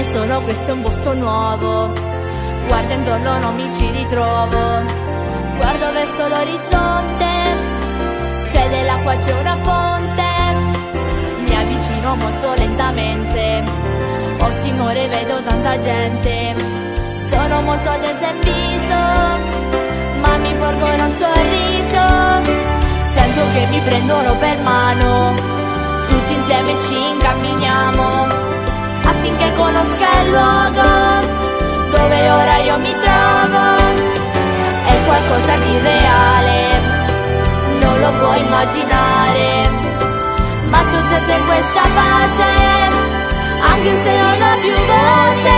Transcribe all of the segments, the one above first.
solo questo è un posto nuovo, guardo intorno non mi ci ritrovo, guardo verso l'orizzonte, c'è dell'acqua, c'è una fonte, mi avvicino molto lentamente, ho timore, vedo tanta gente, sono molto tesa in viso, ma mi porgo un sorriso, sento che mi prendono per mano, tutti insieme ci incamminiamo affinché conosca il luogo dove ora io mi trovo. È qualcosa di reale, non lo puoi immaginare, ma c'è un senso in questa pace, anche se non ho più voce.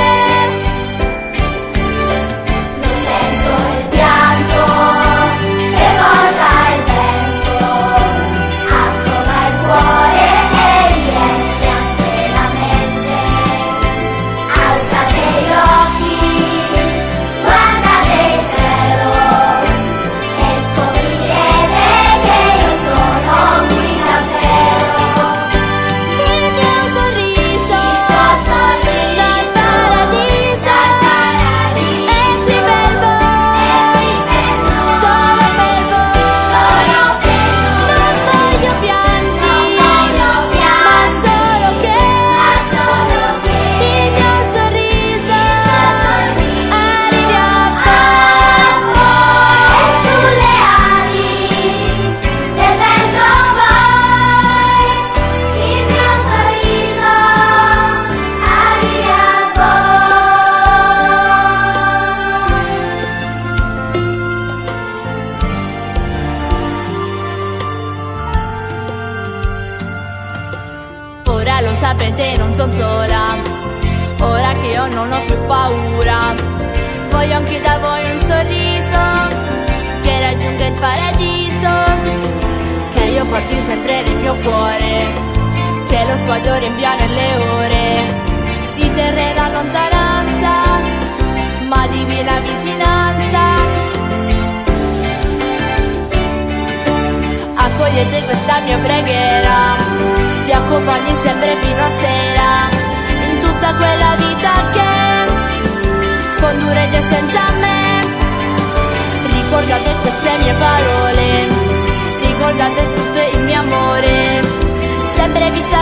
Non sento il pianto che porta il vento, affoga il cuore e riempie anche la mente. Alzate gli occhi, guardate il cielo e scoprirete che io sono qui davvero. Il mio sorriso dal paradiso è qui per voi, solo per voi. Non voglio pianti, ma solo che il mio sorriso arrivi a voi. E sulle ali del vento voi, il mio sorriso arrivi a voi. Ora lo sapete, non son sola, ora che io non ho più paura, voglio anche da voi un sorriso che raggiunga il paradiso, che io porti sempre nel mio cuore, che lo sguardo riempia nelle ore di terra e la lontananza, ma divina vicinanza. Accogliete questa mia preghiera, vi accompagni sempre fino a sera, in tutta quella vita che condurrete senza me. Ricordate queste mie parole, ricordate tutto il mio amore, sempre vista